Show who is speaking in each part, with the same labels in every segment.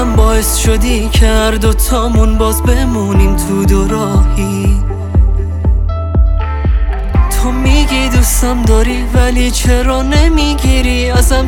Speaker 1: من باعث شدی که هر دوتامون باز بمونیم تو دو راهی. تو میگی دوستم داری ولی چرا نمیگیری ازم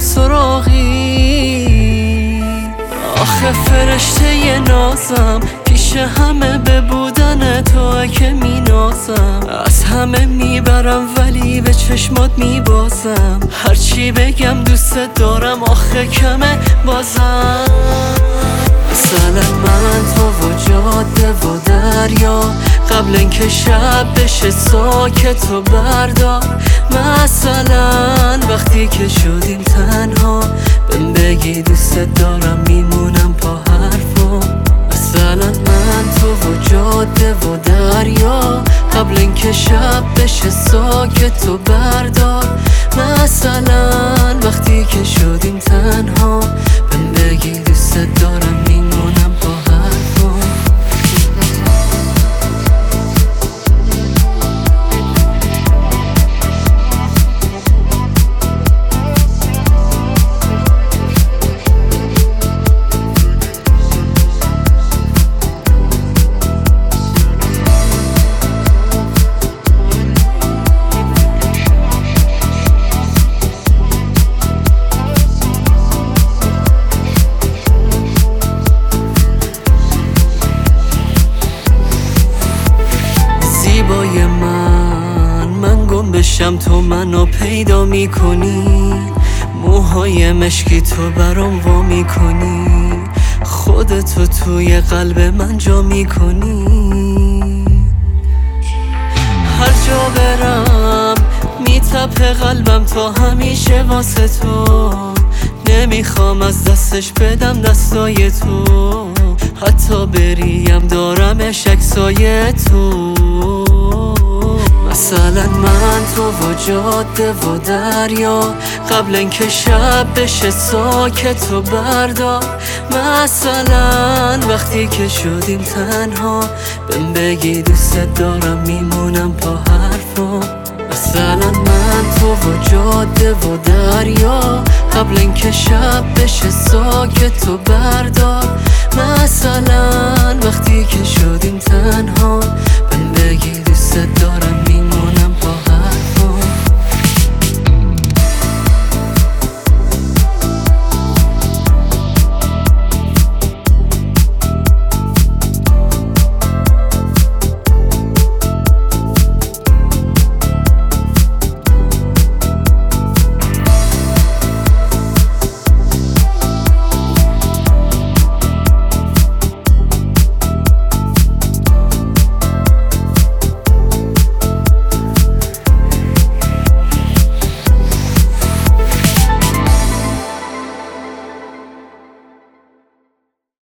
Speaker 1: سراغی؟ آخه فرشته نازم پیش همه به بودن تو که مینازم. از همه میبرم ولی به چشمات میبازم. هرچی بگم دوست دارم آخه کمه بازم. مثلا من تو و جاده و دریا قبل اینکه شب بشه ساکت و بردار. مثلا وقتی که شدیم تنها بهم بگی دوست دارم میمونم پا حرفم. مثلا من تو و جاده و دریا قبل اینکه شب بشه ساکت و بردار. مثلا وقتی که شدیم تنها بهم بگی دوست دارم میمونم پا حرفم. زیبای من گم بشم تو منو پیدا میکنی. موهای مشکی تو برام وا میکنی. خودتو توی قلب من جا میکنی. هر جا برم میتپه قلبم تا همیشه واسه تو. نمیخوام از دستش بدم دستای تو. حتی بریم دارمش عکسای تو. مثلا من تو و جاده و دریا قبل اینکه شب بشه ساکت و بردار. مثلا وقتی که شدیم تنها بهم بگی دوست دارم میمونم پا حرفم. مثلا من تو و جاده و دریا قبل اینکه شب بشه ساکت و بردار. مثلا وقتی که شدیم تنها بهم بگی دوست دارم